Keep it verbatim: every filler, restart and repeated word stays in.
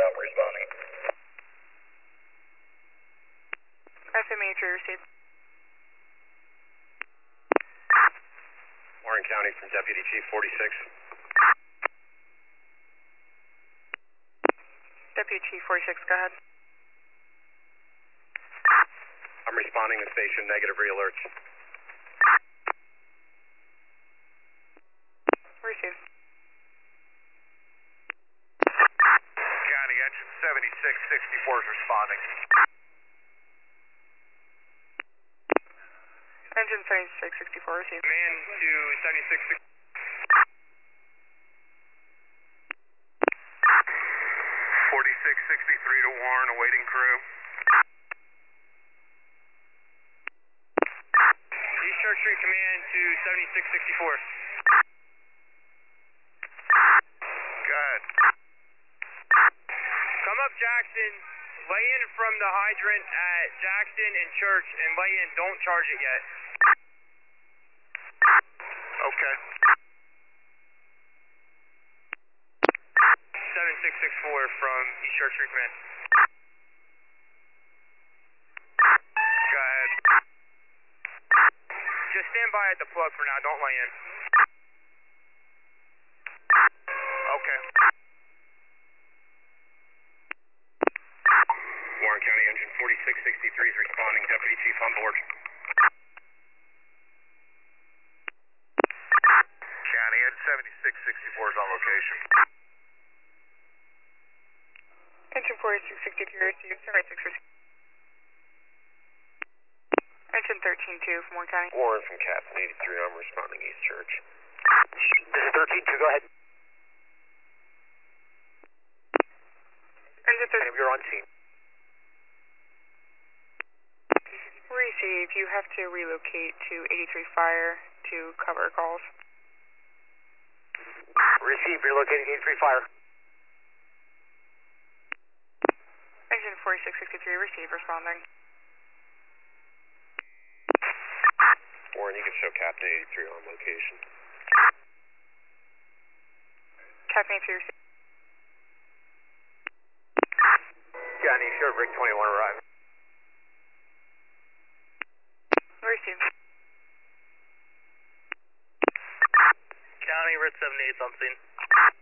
I'm responding. F M A three received. Warren County from Deputy Chief forty-six. Deputy Chief forty-six, go ahead. I'm responding to station, negative re-alerts. Received. County, engine seventy-six sixty-four is responding. Engine seventy-six sixty-four received. Command to seventy-six sixty-four. forty-six sixty-three to Warren, awaiting crew. East Church Street Command to seventy-six sixty-four. Go ahead. Come up Jackson, lay in from the hydrant at Jackson and Church, and lay in, don't charge it yet. Okay. seven six six four from East Church Street Command. Go ahead. Just stand by at the plug for now, don't lay in. Okay. Warren County engine forty-six sixty-three is responding, Deputy Chief on board. County, engine seventy-six sixty-four is on location. Engine forty-six sixty-three received. seventy-six received. Engine thirteen two from Warren County. Warren from Captain eighty-three, I'm responding East Church. This is thirteen two, go ahead. Engine thirteen. You're on scene. Receive. You have to relocate to eighty-three Fire to cover calls. Receive, you're locating eighty-three Fire. Engine forty-six sixty-three received, responding. Warren, you can show Captain eighty-three on location. Captain eighty-three received. County, sure, Rig twenty-one arriving. Received. County, Red seventy-eight on scene.